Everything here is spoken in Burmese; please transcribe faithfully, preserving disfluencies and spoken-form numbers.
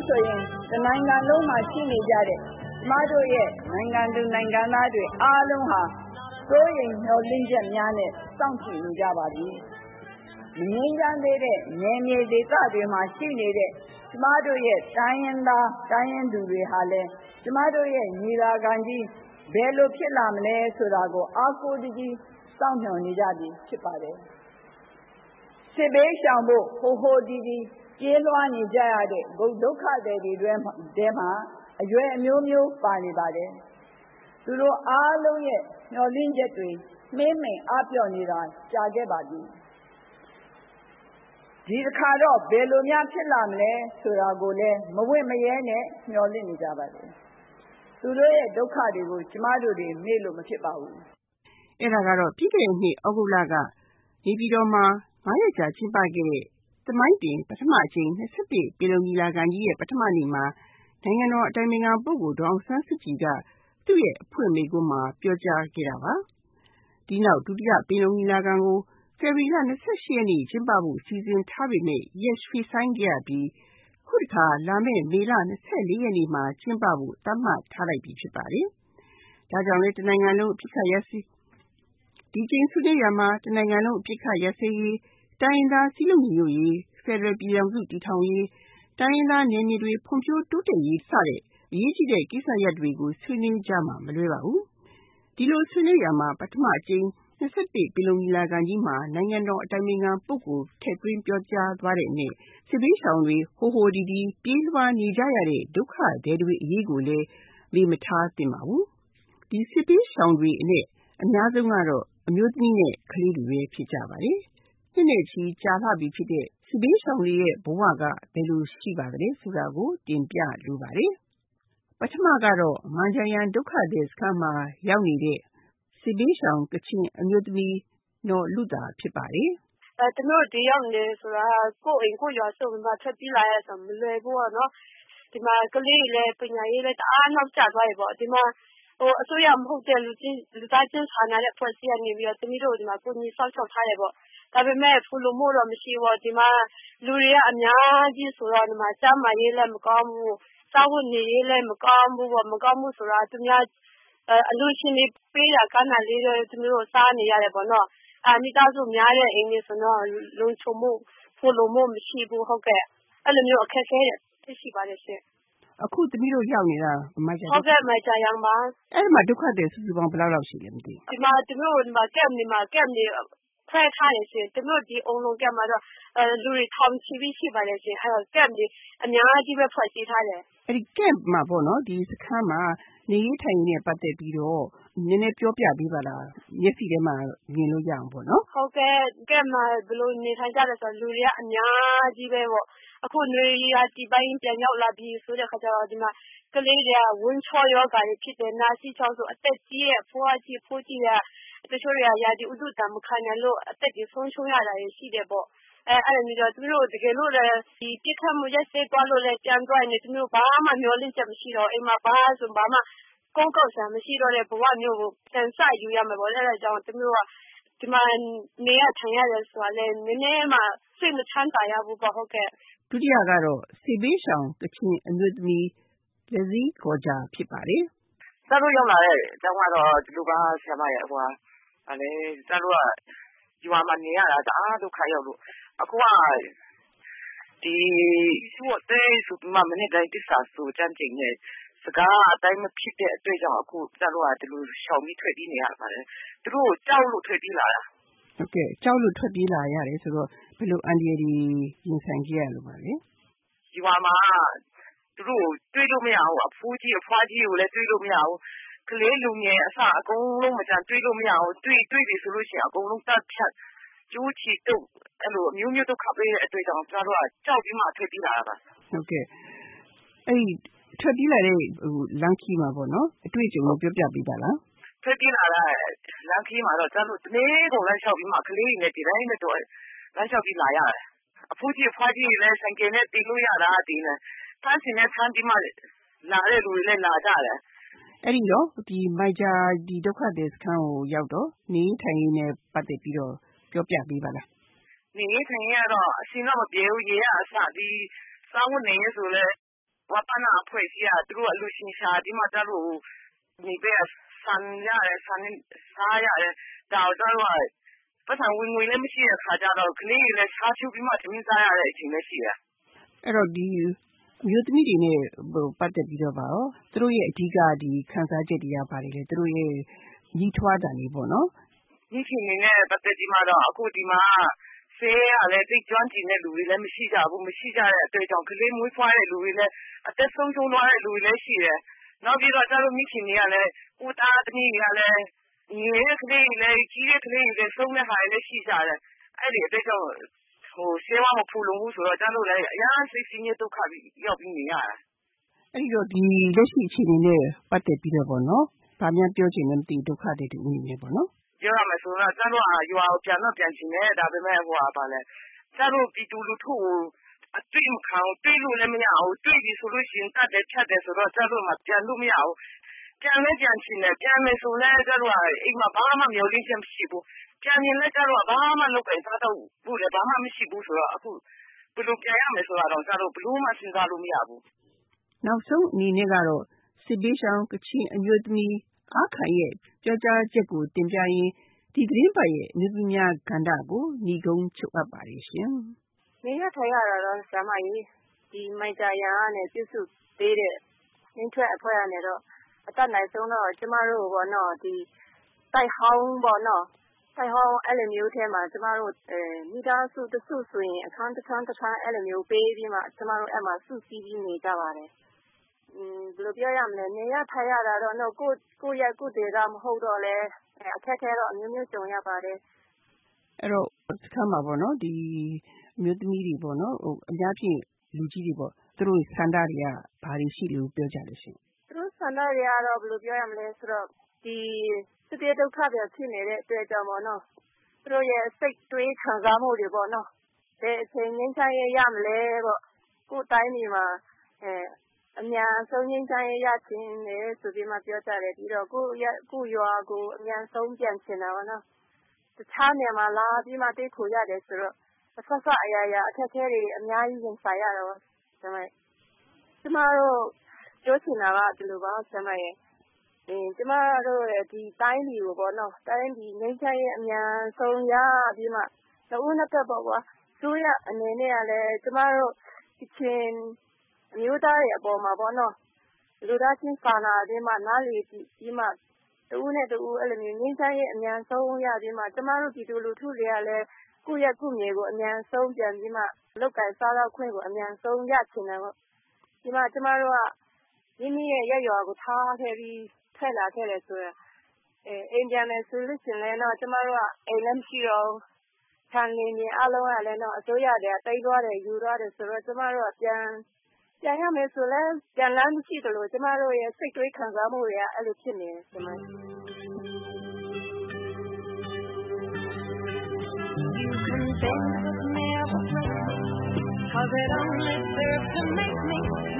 ဆိုရင်တနိုင်ငံလုံးမှာရှိနေကြတဲ့ကျမတို့ရဲ့နိုင်ငံသူနိုင်ငံသားတွေအားလုံးဟာစိုးရိမ်မျှော်လင့်ချက်များနဲ့စောင့်ကြည့်နေကြပါပြီ။မငြိမ်းချမ်းသေးတဲ့နယ်မြေဒေသတွေမှာရှိနေတဲ့ကျမတို့ရဲ့တိုင်းရင်းသားတိုင်းရင်းသူတွေဟာလည်းကျမတို့ရဲ့ညီလာခံကြီးဘယ်လိုဖြစ်လာမလဲဆိုတာကိုအားကိုးတကြီးစောင့်မျှော်နေကြပြီဖြစ်ပါတယ်။စစ်ဘေးရှောင်ဖို့ဟိုဟိုဒီဒီပြေးလွှားနေကြရတဲ့ဂုတ်ဒုက္ခတွေတွေထဲမှာအရွယ်အမျိုးမျိုးပါနေပါတယ်။သူတို့အားလုံးရဲ့မျှော်လင့်ချက်တွေမှေးမှိန်အားပြော့နေတာကြာခဲ့ပါပြီ။ဒီတစ်ခါတော့ဘယ်လိုများဖြစ်လာမလဲဆိုတာကိုလည်းမဝင့်မရဲနဲ့မျှော်လင့်နေကြပါတယ်။သူတို့ရဲ့ဒုက္ခတွေကိုကျမတို့တွေမေ့လို့မဖြစ်ပါဘူး။အဲ့ဒါကတော့ပြီးခဲ့တဲ့နှစ်ဩဂုတ်လကနေပြည်တော်မှာငါးရက်ကြာကျင်းပခဲ့တဲ့သမိုင်းတင်ပထမအကြိမ်၂၁ပင်လုံညီလာခံကြီးရဲ့ပထမနေ့မှာနိုင်ငံတော်အတိုင်ပင်ခံပုဂ္ဂိုလ်ဒေါ်အောင်ဆန်းစုကြည်ကသူ့ရဲ့အဖွင့်မိန့်ခွန်းမှာပြောကြားခဲ့တာပါ။ဒီနောက်ဒုတိယပင်လုံညီလာခံကိုဖေဖော်ဝါရီလ၂၈ရက်နေ့ကျင်းပဖို့စီစဉ်ထားပေမဲ့ရက်ရွှေ့ဆိုင်းခဲ့ရပြီးခုတစ်ခါလာမယ့်မေလ၂၄ရက်နေ့မှာကျင်းပဖို့သတ်မှတ်ထားလိုက်ပြီဖြစ်ပါတယ်။ဒါကြောင့်လည်းတနိုင်ငံလုံးအပစ်အခတ်ရပ်စဲဒီကျင်းဆွေးနွေးရမှာတနိုင်ငံလုံးအပစ်အခတ်ရပ်စဲရေးတိုင်းရင်းသားစည်းလုံးညီညွတ်ရေးဖက်ဒရယ်ပြည်ထောင်စုတည်ထောင်ရေးတိုင်းရင်းသားနယ်မြေတွေဖွံ့ဖြိုးတိုးတက်ရေးစတဲ့အရေးကြီးတဲ့ကိစ္စရပ်တွေကိုဆွေးနွေးကြမှာမလွဲပါဘူး။ဒီလိုဆွေးနွေးရမှာပထမအကြိမ်၂၁ပင်လုံညီလာခံကြီးမှာနိုင်ငံတော်အတိုင်ပင်ခံပုဂ္ဂိုလ်ထည့်သွင်းပြောကြားသွားတဲ့အနက်စစ်ဘေးရှောင်တွေဟိုဟိုဒီဒီပြေးလွှားနေကြရတဲ့ဒုက္ခသည်တွေအရေးကိုလည်းမေ့မထားသင့်ပါဘူး။ဒီစစ်ဘေးရှောင်တွေအနက်အများဆုံးကတော့အမျိုးသမီးနဲ့ကလေးတွေပဲဖြစ်ကြပါတယ်။နှစ်နဲ့ချီကြာလှပြီဖြစ်တဲ့စစ်ဘေးရှောင်တွေရဲ့ဘဝကဘယ်လိုရှိပါသလဲဆိုတာကိုတင်ပြလိုပါတယ်။ပထမကတော့မန်ဂျာယန်ဒုက္ခသည်စခန်းမှာရောက်နေတဲ့စစ်ဘေးရှောင်ကချင်အမျိုးသမီးနော်လူတာဖြစ်ပါတယ်။အဲတမျိုးဒီရောက်နေဆိုတာကိုယ်အိမ်ကိုရွာစုံမှာထွက်ပြေးလာရဆိုမလွယ်ဘူးပေါ့နော်။ဒီမှာကလေးလည်းပညာရေးလည်းတအားနောက်ကျသွားပြီပေါ့ဒီမှာဟိုအစိုးရမဟုတ်တဲ့လူချင်းလူသားချင်းစာနာတဲ့ဖွဲ့စည်းရနေပြီးတော့တမီးတို့ဒီမှာကိုကြီးဆောက်ချောက်ထားတယ်ပေါ့ဒါပေမဲ့ဖူလိုမို့တော့မရှိဘူးဒီမှာလူတွေကအများကြီးဆိုတော့ဒီမှာစမ်းမရေးလည်းမကောင်းဘူးစောက်နေရေးလည်းမကောင်းဘူးပေါ့မကောင်းဘူးဆိုတာသူများအလူရှင်တွေပေးရကမ်းတာလေးတွေသူတို့စားနေရတယ်ပေါ့နော်အာမိသားစုများတဲ့အိမ်တွေဆိုတော့လုံချုံမှုဖူလိုမို့မရှိဘူးဟုတ်ကဲ့အဲ့လိုမျိုးအခက်အခဲတွေရှိပါတယ်ရှင်အခုသမီးတို့ရောက်နေတာမကြဟုတ်ကဲ့မကြရမ်းပါအဲ့ဒီမှာဒုက္ခတွေစုစုပေါင်းဘယ်လောက်လောက်ရှိလဲမသိဘူးဒီမှာသူတို့ဒီမှာကက်နေမှာကက်နေခွဲထားရရှင်သူတို့ဒီအုံလုံးကက်မှာတော့အဲလူတွေထောင်ချီပြီးရှိပါတယ်ရှင်အဲ့တော့ကက်နေအများကြီးပဲဖွဲ့စည်းထားတယ်အဲ့ဒီကက်မှာပေါ့နော်ဒီစခန်းမှာနေရေးထိုင်ရေးနဲ့ပတ်သက်ပြီးတော့နည်းနည်းပြောပြပေးပါလားမျက်စိထဲမှာမြင်လို့ရအောင်ပေါ့နော်ဟုတ်ကဲ့ကက်မှာဘယ်လိုနေထိုင်ကြလဲဆိုတော့လူတွေကအများကြီးပဲပေါ့အခုနေရာဒီပိုင်းပြန်ရောက်လာပြီးဆိုတဲ့ခါကျတော့ဒီမှာကလေးတွေကဝင်းချောယောဂါတွေဖြစ်တယ်နာစီချောင်းဆိုအသက်ကြီးရဲ့ဖွားကြီးဖိုးကြီးကတချို့တွေကရာဒီဥဒုတံမခံနိုင်လို့အသက်ကြီးဆုံးရှုံးရတာရှိတယ်ပေါ့အဲအဲ့ဒါမျိုးတော့သူတို့တကယ်လို့လည်းဒီပြစ်ခတ်မှုရက်စေးသွားလို့လည်းပြန်သွားနေသူတို့ဘာမှမျောလင့်ချက်မရှိတော့အိမ်မှာဘာဆိုဘာမှကုန်းကောက်ဆံမရှိတော့တဲ့ဘဝမျိုးကိုပြန်ဆယူရမယ်ပေါ့အဲ့ဒါကြောင့်သူတို့ကဒီမှာနေရထိုင်ရတယ်ဆိုတာလည်းနည်းနည်းမှစိတ်မချမ်းသာရဘူးပေါ့ဟုတ်ကဲ့ဒုတိယကတော့စီဘေးရှောင်ကချင်အမျိုးသမီးလက်စည်းခေါ်ကြဖြစ်ပါတယ်။ကျွန်တော်ရောက်လာတဲ့အကြောင်းကတော့ဒီလိုပါဆရာမရဲ့ဟိုဟာအဲကျွန်တော်ကဒီမှာနေရတာတအားဒုက္ခရောက်လို့အခုကဒီသူ့အသေးဆိုမှမနေ့တိုင်းတစ္ဆာဆိုကြမ်းကျင်နေစကားအတိုင်းမဖြစ်တဲ့အတွေ့အကြုံအခုကျွန်တော်ကဒီလိုရှောင်ပြီးထွက်ပြေးနေရပါတယ်။သူတို့ကြောက်လို့ထွက်ပြေးလာတာ။ဟုတ်ကဲ့ကြောက်လို့ထွက်ပြေးလာရတယ်ဆိုတော့ဘယ်လိုအန်ဒီရီရင်ဆိုင်ကြရလို့ပါလဲ။ဒီမှာမှာသူတို့တွေးလို့မရဘူးအဖိုးကြီးအဖွားကြီးကိုလည်းတွေးလို့မရဘူးကလေးလူငယ်အစအကုန်လုံးမကြမ်းတွေးလို့မရဘူးတွေးတွေးပြီဆိုလို့ရှိရင်အကုန်လုံးတတ်ဖြတ်ကျိုးချီတုတ်အဲ့လိုမျိုးမျိုးဒုက္ခပေးတဲ့အတွေ့အကြုံကျွန်တော်တို့ကကြောက်ပြီးမှထွက်ပြေးလာတာပါဟုတ်ကဲ့အဲ့ဒီထွက်ပြေးလာတဲ့ဟိုလမ်းခီးမှာပေါ့နော်အတွေ့အကြုံကိုပြောပြပေးပါလားထွက်ပြေးလာတဲ့လမ်းခီးမှာတော့ကျွန်တော်တို့တနေ့ကုန်လမ်းလျှောက်ပြီးမှကလေးတွေနဲ့ဒီတိုင်းနဲ့တော့လမ်းလျှောက်ပြီးလာရတယ်အဖိုးကြီးအဖွားကြီးလည်းဆိုင်ကယ်နဲ့တီးလို့ရတာဒီနဲ့ဖမ်းစီနဲ့ဖမ်းပြီးမှလာတဲ့လူတွေလည်းလာကြတယ်အဲ့ဒီတော့ဒီမိုက်ဂျာဒီဒုက္ခသည်စခန်းကိုရောက်တော့နေထိုင်ရင်းနဲ့ပတ်သက်ပြီးတော့ပြောပြပေးပါလားနေထိုင်ရတော့အရှင်တော့မပြေဘူးရေရအစဒီစောင်းနေရဆိုလဲဝါပနာအဖွဲ့အစည်းကသူတို့အလူရှင်ရှာဒီမှာကျတော့ဒီပဲဆန်ရတယ်ဆန်စားရတယ်ဒါတော့ပတ်စံဝင်ငွေလည်းမရှိတဲ့ခါကျတော့ကလေးတွေလည်းစားချူပြီးမှသမင်းစားရတဲ့အချိန်လည်းရှိတယ်အဲ့တော့ဒီမြို့သမီးတွေနဲ့ပတ်သက်ပြီးတော့ပါရောသူတို့ရဲ့အဓိကဒီခံစားချက်တွေကပါတယ်လေသူတို့ရဲ့ညီထွားတာနေပေါ့နော်ဒီချိန်နဲ့ပတ်သက်ပြီးမှတော့အခုဒီမှာဆေးရလည်းသိကျွမ်းကျင်တဲ့လူတွေလည်းမရှိကြဘူးမရှိကြတဲ့အတွက်ကြောင့်ကလေးမွေးဖွားတဲ့လူတွေလည်းအသက်ဆုံးရှုံးသွားတဲ့လူတွေလည်းရှိတယ်နောက်ပြီးတော့ကျတို့မိခင်တွေကလည်းဦးသားသမီးတွေကလည်းငယ်တဲ့ကလေးတွေလည်းကြီးတဲ့ကလေးတွေလည်းဆုံးတဲ့ဟာတွေလည်းရှိကြတယ်အဲ့ဒီအတွက်ကြောင့်ဟိုဆေးဝါးမဖူလုံဘူးဆိုတော့ကျတို့လည်းအများစိတ်ဆင်းရဲဒုက္ခပြီးရောက်ပြီးနေရတာအဲ့ဒီတော့ဒီလက်ရှိအခြေအနေနဲ့ပတ်သက်ပြီးတော့ပေါ့နော်ဘာမှပြောချင်လည်းမသိဒုက္ခတွေတူနေနေပေါ့နော်ပြောရမယ်ဆိုတော့ကျတို့ဟာရွာကိုပြန်တော့ပြန်ချင်တယ်ဒါပေမဲ့ဟိုဟာပါလဲကျတို့ပြည်သူလူထုကိုအတွေ့မခံတွေ့လို့လည်းမရဘူးတွေ့ပြီဆိုလို့ရှိရင်တတ်တယ်ဖြတ်တယ်ဆိုတော့ကျတို့မှပြန်လို့မရဘူးပြန်လည်းပြန်ချင်တယ်ပြန်မယ်ဆိုလည်းကျတို့ကအိမ်မှာဘာမှမျောလင်းချက်မရှိဘူးပြန်ရင်လည်းကျတို့ကဘာမှလုပ်ကြစားတော့ဘူးလည်းဘာမှမရှိဘူးဆိုတော့အခုဘယ်လိုပြန်ရမယ်ဆိုတာတော့ကျတို့ဘလို့မှစဉ်းစားလို့မရဘူးနောက်ဆုံးအနေနဲ့ကတော့စစ်ဘေးရှောင်ကချင်အမျိုးသမီးအားခိုင်ရဲ့ပြောကြားချက်ကိုတင်ပြရင်းဒီသတင်းပတ်ရဲ့အမျိုးသမီးများကဏ္ဍကိုညီကုန်းချုပ်အပ်ပါတယ်ရှင်။နေရထိုင်ရတာတော့ဆရာမကြီးဒီမိုက်တာရန်ကနေပြုစုပေးတဲ့ရင်းထွက်အဖွဲ့ကနေတော့အတတ်နိုင်ဆုံးတော့ကျမတို့ပေါ့နော်ဒီတိုက်ဟောင်းပေါ့နော်တိုက်ဟောင်းအဲ့လိုမျိုးထဲမှာကျမတို့အဲမိသားစုတစုဆိုရင်အခန်းတစ်ခန်းတစ်ခန်းအဲ့လိုမျိုးပေးပြီးမှကျမတို့အဲ့မှာစုစည်းပြီးနေကြပါတယ်။อืมဘယ်လိုပြောရမလဲနေရထိုင်ရတာတော့တော့ကိုကိုရက်ကိုတေကမဟုတ်တော့လဲအခက်ခဲတော့အမျိုးမျိုးကြုံရပါတယ်အဲ့တော့စခန်းမှာပေါ့နော်ဒီအမျိုးသမီးတွေပေါ့နော်ဟိုအများဖြင့်လူကြီးတွေပေါ့သူတို့ဆန္ဒတွေကဘာတွေရှိလို့ပြောကြလို့ရှိရင်သူတို့ဆန္ဒတွေကတော့ဘယ်လိုပြောရမလဲဆိုတော့ဒီစစ်ပြေဒုက္ခတွေဖြစ်နေတဲ့အတွက်ကြောင့်ပေါ့နော်သူတို့ရဲ့စိတ်တွေးခံစားမှုတွေပေါ့နော်ဘယ်အချိန်ငြိမ်းချမ်းရမလဲပေါ့ကိုယ်တိုင်းဒီမှာအဲအများဆုံးငြိမ်းချမ်းရခြင်းနဲ့ဆိုပြီးမှပြောကြတယ်ပြီးတော့ကိုရကိုရွာကိုအများဆုံးပြန်ချင်တာပေါ့နော်တခြားနေရာမှာလာပြီးမှတိတ်ခိုရတယ်ဆိုတော့အဆက်ဆက်အရာရာအခက်အခဲတွေအများကြီးရင်ဆိုင်ရတော့ဒါပေမဲ့ကျမတို့ပြောချင်တာကဒီလိုပါဆရာမရဲ့အင်းကျမတို့ရဲ့ဒီတိုင်းပြည်ကိုပေါ့နော်တိုင်းပြည်ငြိမ်းချမ်းရေးအများဆုံးရပြီးမှတဦးနှစ်ဖက်ပေါ့ကွာသူရအနေနဲ့ကလည်းကျမတို့ဒီချင်းအမျိုးသားရဲ့အပေါ်မှာပေါ့နော်လူသားချင်းစာနာပြီးမှနားလည်ပြီးမှတဦးနဲ့တဦးအဲ့လိုမျိုးငြိမ်းချမ်းရေးအများဆုံးရပြီးမှကျမတို့ပြည်သူလူထုတွေကလည်းကိုယ့်ရဲ့ကိုယ့်မြေကိုအများဆုံးပြန်ပြီးမှလောက်ကင်စားတော့ခွင့်ကိုအများဆုံးရချင်တယ်ပေါ့ဒီမှာကျမတို့ကမိမိရဲ့ရက်ရွာကိုထားခဲ့ပြီးထွက်လာခဲ့တယ်ဆိုရင်အဲအိမ်ပြန်မယ်ဆိုလို့ရှိရင်လည်းတော့ကျမတို့ကအိမ်လည်းမရှိတော့ခံနေနေအလုံးကလည်းတော့အစိုးရတွေကတိတ်သွားတယ်ယူသွားတယ်ဆိုတော့ကျမတို့ကပြန်ပြန်ရမယ်ဆိုလဲပြန်လမ်းမရှိတယ်လို့ကျမတို့ရဲ့စိတ်တွေးခံစားမှုတွေကအဲ့လိုဖြစ်နေတယ်ကျမ You can think but never play me, 'cause it only serves to make me